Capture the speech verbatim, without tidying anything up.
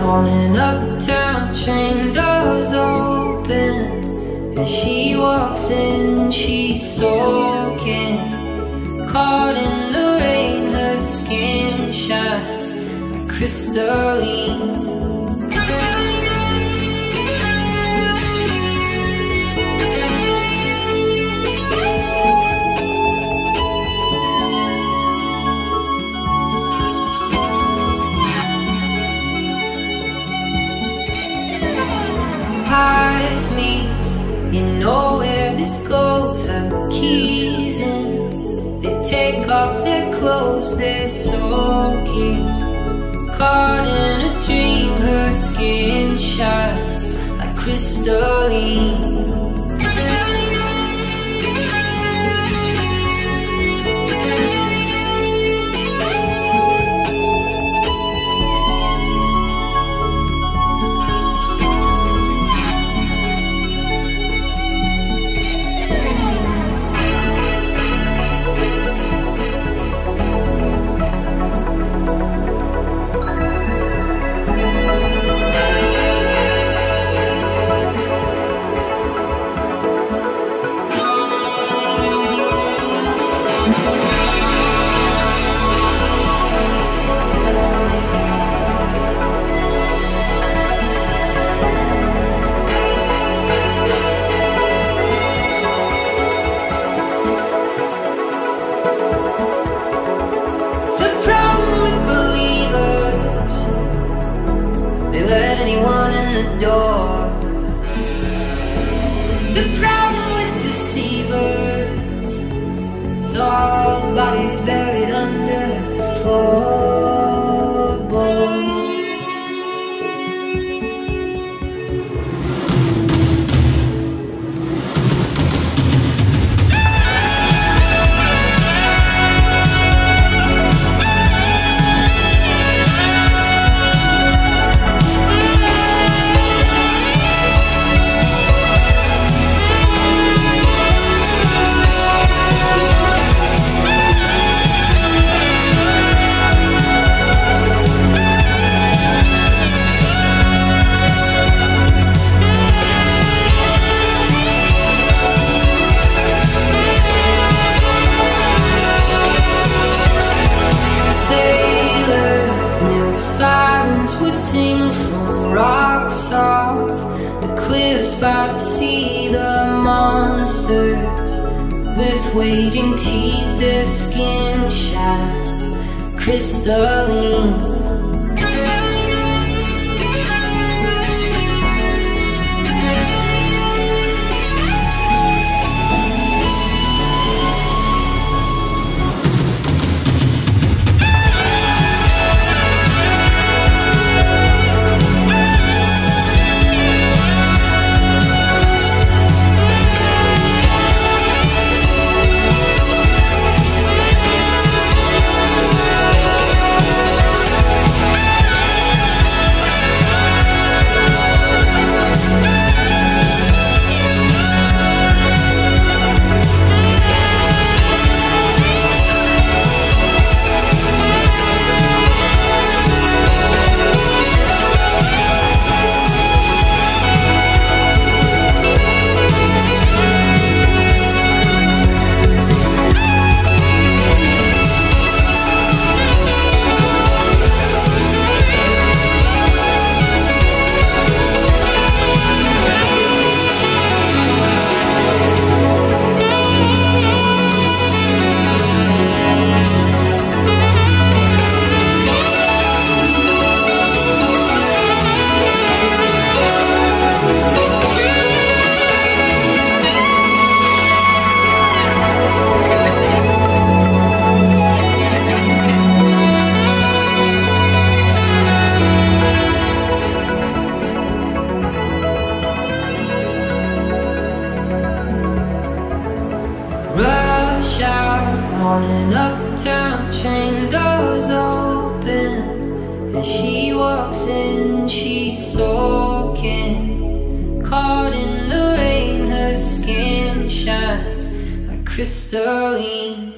on an uptown train, doors open. As she walks in, she's soaking. Caught in the rain, her skin shines like crystalline. Eyes meet, you know where this goes. Her keys in, they take off their clothes, they're soaking. Caught in a dream, her skin shines like crystalline. Let anyone in the door. The problem with deceivers is all the bodies buried under the floorboards. Sailors knew sirens would sing from rocks off the cliffs by the sea. The monsters with waiting teeth, their skin shines crystalline. Rush out on an uptown train, doors open. As she walks in, she's soaking. Caught in the rain, her skin shines like crystalline.